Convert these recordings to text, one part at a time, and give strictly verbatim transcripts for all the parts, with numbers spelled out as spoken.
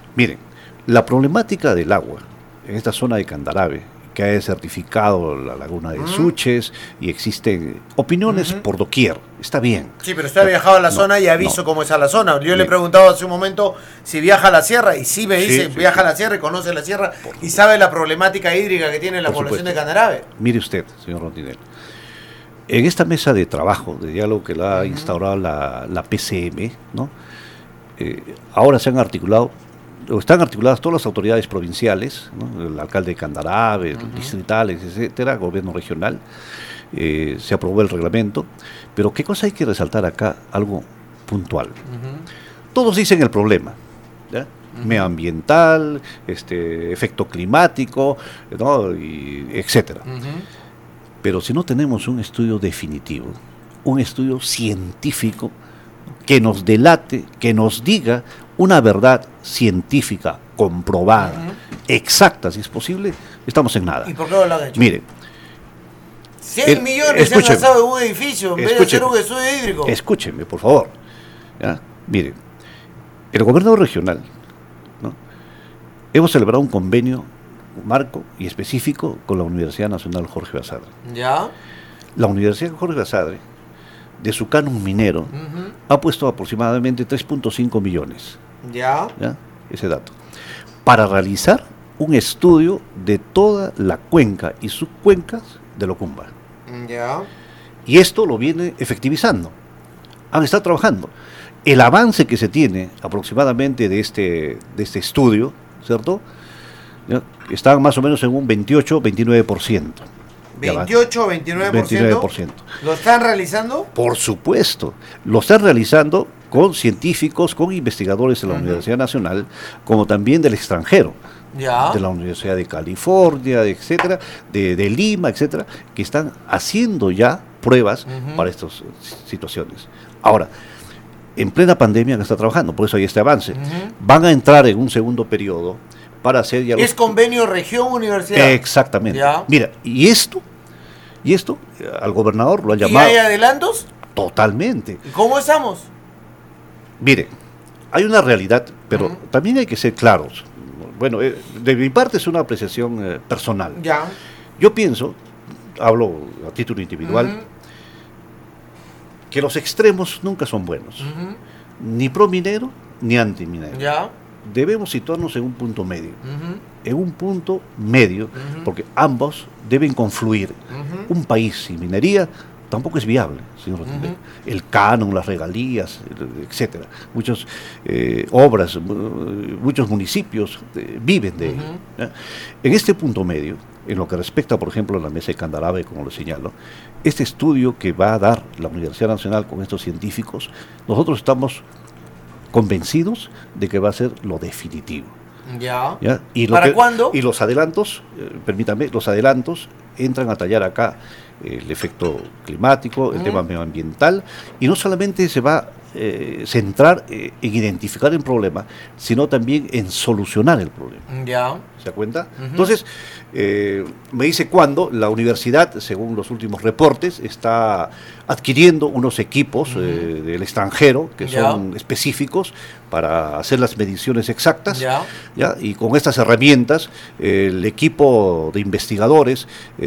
Miren, la problemática del agua en esta zona de Candarave, que ha desertificado la laguna de Mm. Suches, y existen opiniones Ujú. por doquier, está bien. Sí, pero usted ha viajado a la No, zona y ha visto no. cómo está la zona. Yo le he Bien. preguntado hace un momento si viaja a la sierra y sí me Sí, dice, sí, viaja sí. a la sierra y conoce la sierra y sabe la problemática hídrica que tiene la Por población supuesto. de Candarave. Mire usted, señor Rondinel, en esta mesa de trabajo, de diálogo que la ha Ujú. instaurado la, la P C M, ¿no? Eh, ahora se han articulado, o están articuladas todas las autoridades provinciales, ¿no? El alcalde de Candarave, Ujú. distritales, etcétera, gobierno regional, eh, se aprobó el reglamento, pero ¿qué cosa hay que resaltar acá? Algo puntual. Ujú. Todos dicen el problema, ¿ya? Ujú. Medioambiental, este, efecto climático, ¿no? Y etcétera. Ujú. Pero si no tenemos un estudio definitivo, un estudio científico que nos delate, que nos diga una verdad científica comprobada, Ujú. exacta si es posible, estamos en nada. ¿Y por qué no lo han hecho? Mire, cien el- millones se han escúcheme. gastado en un edificio en vez de hacer Escúcheme. un estudio hídrico. escúcheme, por favor. ¿Ya? Mire, el gobernador regional, ¿no? Hemos celebrado un convenio marco y específico con la Universidad Nacional Jorge Basadre. ¿Ya? La Universidad Jorge Basadre, de su canon minero, Ujú. ha puesto aproximadamente tres punto cinco millones, ¿Ya? ¿ya? Ese dato, para realizar un estudio de toda la cuenca y subcuencas de Locumba. ¿Ya? Y esto lo viene efectivizando. Han estado trabajando. El avance que se tiene aproximadamente de este, de este estudio, ¿cierto? ¿Ya? Está más o menos en un veintiocho, veintinueve por ciento. veintiocho, veintinueve por ciento. veintinueve por ciento. ¿Lo están realizando? Por supuesto, lo están realizando con científicos, con investigadores de la Ujú. Universidad Nacional, como también del extranjero, ¿Ya? de la Universidad de California, etcétera, de, de Lima, etcétera, que están haciendo ya pruebas Ujú. para estas situaciones. Ahora, en plena pandemia han estado trabajando, por eso hay este avance. Ujú. Van a entrar en un segundo periodo para hacer ya los- ¿Es convenio región-universidad? Exactamente. Ya. Mira, y esto, y esto, eh, al gobernador lo ha ¿Y llamado hay adelantos? totalmente. ¿Y cómo estamos? Mire, hay una realidad, pero Ujú. también hay que ser claros. Bueno, eh, de mi parte es una apreciación eh, personal. Ya. Yo pienso, hablo a título individual, Ujú. que los extremos nunca son buenos. Ujú. Ni pro minero, ni anti minero. Ya. Debemos situarnos en un punto medio. Ujú. En un punto medio, Ujú. porque ambos deben confluir. Ujú. Un país sin minería tampoco es viable, señor Rotindel. Ujú. El canon, las regalías, etcétera. Muchas eh, obras, mu- muchos municipios eh, viven de ello. Ujú. ¿Ya? En este punto medio, en lo que respecta, por ejemplo, a la mesa de Candarave, como lo señalo, este estudio que va a dar la Universidad Nacional con estos científicos, nosotros estamos convencidos de que va a ser lo definitivo. Ya. ¿Ya? Y lo ¿Para que- cuándo? Y los adelantos, eh, permítame, los adelantos entran a tallar acá eh, el efecto climático, el Ujú. tema medioambiental, y no solamente se va a eh, centrar eh, en identificar el problema, sino también en solucionar el problema. Ya. ¿Se da cuenta? Ujú. Entonces, eh, me dice cuándo la universidad, según los últimos reportes, está adquiriendo unos equipos Ujú. eh, del extranjero que Ya. son específicos para hacer las mediciones exactas. Ya. ¿Ya? Y con estas herramientas, eh, el equipo de investigadores,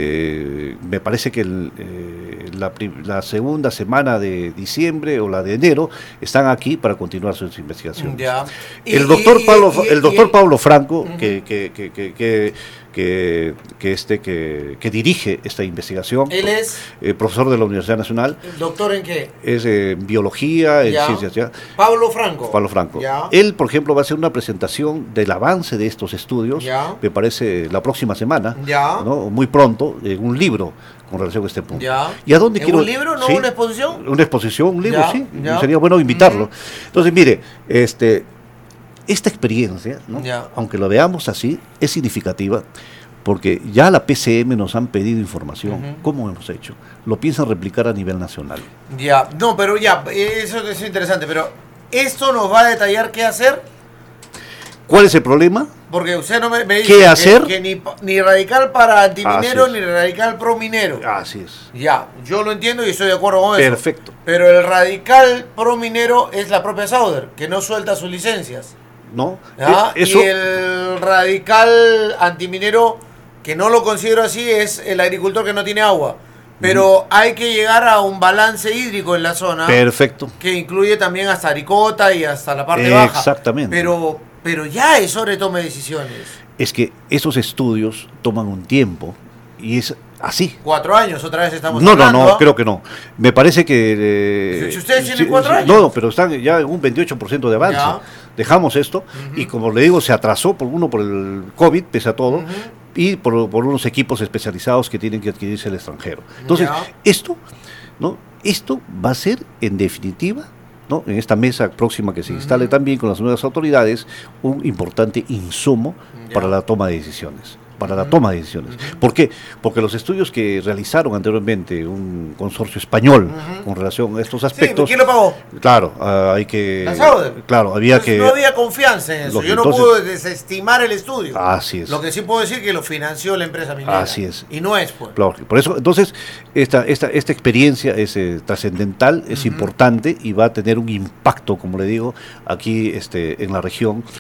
eh, me parece que el, eh, la, prim- la segunda semana de diciembre o la de enero, están aquí para continuar sus investigaciones. Ya. Y- El doctor y- Pablo, y- el y- doctor y- Pablo Franco, Ujú. que, que, que, que, que, que, que este, que, que dirige esta investigación, Él es eh, profesor de la Universidad Nacional, doctor en qué? es en biología, en Ya. ciencias, ¿ya? Pablo Franco. Pablo Franco. Ya. Él, por ejemplo, va a hacer una presentación del avance de estos estudios, Ya. me parece la próxima semana, Ya. ¿no? Muy pronto, en un libro con relación a este punto. Ya. ¿Y a dónde ¿En quiero? un libro, no Sí, una exposición? Una exposición, un libro, Ya, sí. ya. Sería bueno invitarlo. Ujú. Entonces, mire, este, esta experiencia, ¿no? Ya. Aunque lo veamos así, es significativa, porque ya la P C M nos han pedido información. Ujú. ¿Cómo hemos hecho? Lo piensan replicar a nivel nacional. Ya. No, pero ya, eso es interesante, pero ¿esto nos va a detallar qué hacer? ¿Cuál es el problema? Porque usted no me, me dice ¿Qué que- hacer? que, ni, pa- ni radical para antiminero Así ni es. radical pro minero. Así es. Ya, yo lo entiendo y estoy de acuerdo con eso. Perfecto. Pero el radical pro minero es la propia Sauder, que no suelta sus licencias. ¿no? ¿Ya? Eh, eso... Y el radical antiminero, que no lo considero así, es el agricultor que no tiene agua. Pero uh-huh. hay que llegar a un balance hídrico en la zona. Perfecto. Que incluye también hasta Aricota y hasta la parte baja. Exactamente. Pero, pero ya es hora de toma de decisiones. Es que esos estudios toman un tiempo y es así. Cuatro años, otra vez estamos no, hablando. No, no, no, creo que no. Me parece que... Eh, si ustedes tienen si, cuatro si, años. No, pero están ya en un veintiocho por ciento de avance. Ya. Dejamos esto uh-huh. y como le digo, se atrasó por uno por el COVID, pese a todo, uh-huh. y por, por unos equipos especializados que tienen que adquirirse el extranjero. Entonces, ya. esto, ¿no? Esto va a ser, en definitiva, ¿no? En esta mesa próxima que se instale uh-huh. también con las nuevas autoridades, un importante insumo ya. para la toma de decisiones. Para la toma de decisiones. Uh-huh. ¿Por qué? Porque los estudios que realizaron anteriormente un consorcio español uh-huh. con relación a estos aspectos... Sí, ¿quién lo pagó? Claro, uh, hay que... ¿La Sauder? Claro, había Entonces, que... no había confianza en eso. Yo no entonces, puedo desestimar el estudio. Así es. Lo que sí puedo decir es que lo financió la empresa minera. Así es. Y no es, pues. Claro, por eso, entonces, esta, esta, esta experiencia es eh, trascendental, es uh-huh. importante y va a tener un impacto, como le digo, aquí este, en la región.